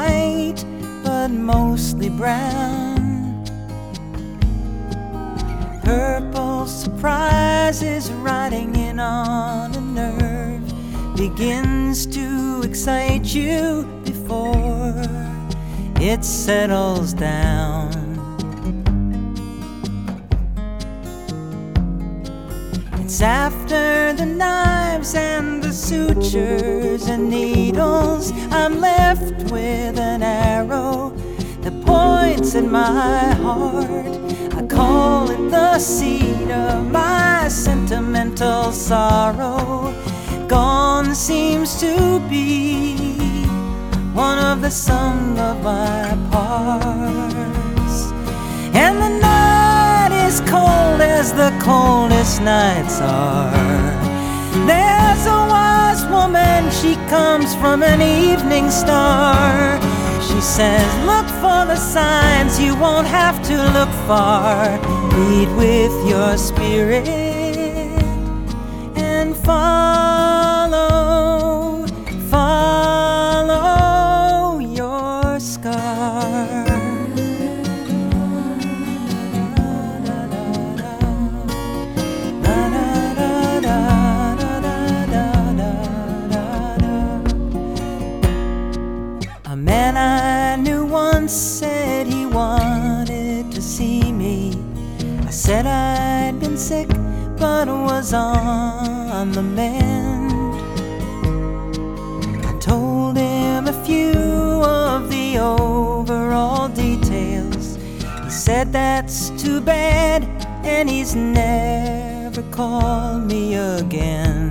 white, but mostly brown. Purple surprise is riding in on a nerve, begins to excite you before it settles down. It's after the knives and the sutures and needles, I'm left with an arrow that points at my heart. I call it the seed of my sentimental sorrow. Gone seems to be one of the sum of my parts. And the night is cold as the coldest nights are. There's a wise woman, she comes from an evening star. She says, look for the signs, you won't have to look far. Lead with your spirit and follow, follow your scar. A man I knew once said he wanted to see me. I said I'd been sick but was on the mend. I told him a few of the overall details. He said that's too bad, and he's never called me again.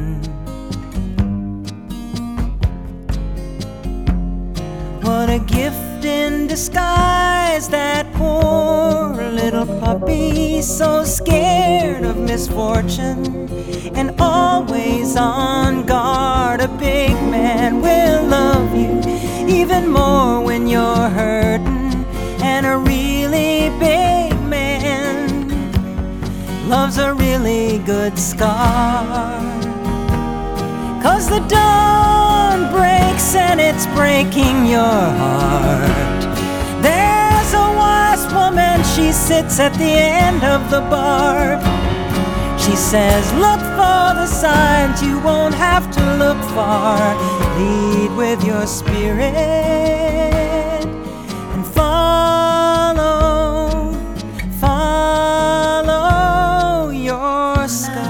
What a gift in disguise, that poor little puppy, so scared of misfortune and always on guard. A big man will love you even more when you're hurting, and a really big man loves a really good scar. 'Cause the dawn breaks and it's breaking your heart. There's a wise woman, she sits at the end of the bar. She says, look for the signs, you won't have to look far. Lead with your spirit and follow, follow your scar.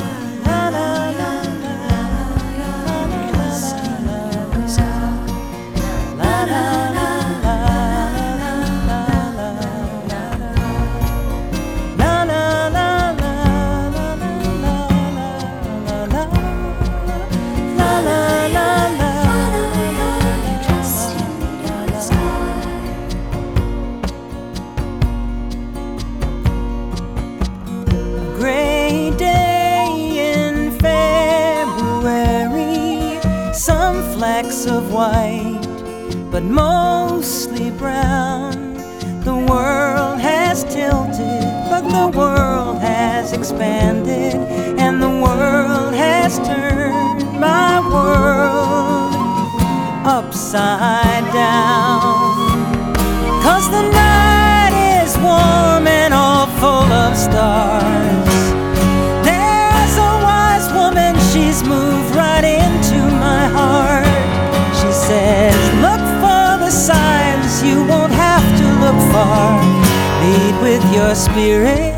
Some flecks of white, but mostly brown. The world has tilted, but the world has expanded, and the world has turned my world upside down. 'Cause the night is warm and all full of stars. There's a wise woman, she's moved right into my heart. She says, look for the signs, you won't have to look far. Lead with your spirit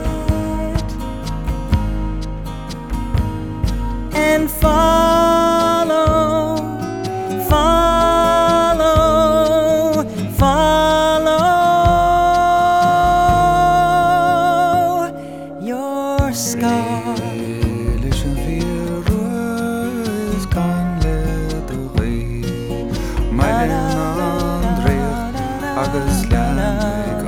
and follow, follow, follow your scar. Agus lean